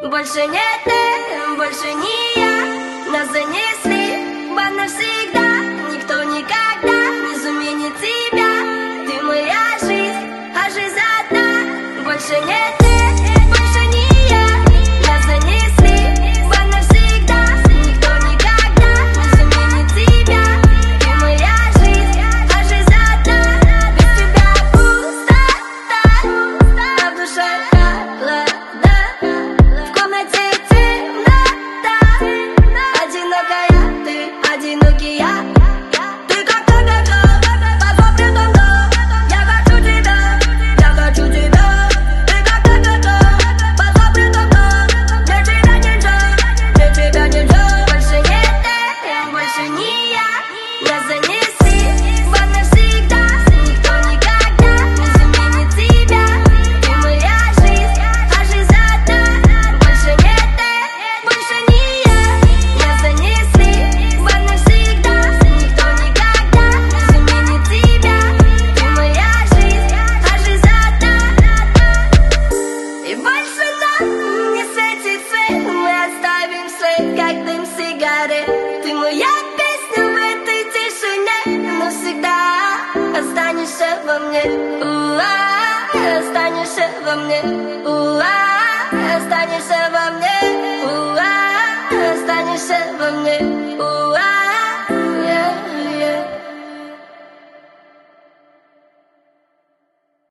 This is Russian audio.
Больше не ты, больше не я. Нас занесли в ад навсегда. Никто никогда не заменит тебя. Ты моя жизнь, а жизнь одна. Больше не ты, больше не я. Нас занесли в ад навсегда. Никто никогда не заменит тебя. Ты моя жизнь, а жизнь одна. Без тебя пустота, а в душе холода. В комнате темнота. Одинокая ты, одинокий я. Ты как под запретом, да. Я хочу тебя, я хочу тебя. Ты как под запретом, да. Без тебя нельзя, без тебя нельзя. Больше не ты, больше не я. Нас занесли в ад навсегда. Никто никогда не заменит тебя. Ты моя жизнь, а жизнь одна. Больше не ты, больше не я. Нас занесли в ад навсегда. Никто никогда не заменит тебя. Ты моя жизнь, а жизнь одна. И больше нам не светит свет. Мы оставим след, как дым сигарет. Ты моя песня в этой тишине. Навсегда останешься во мне. Останешься во мне.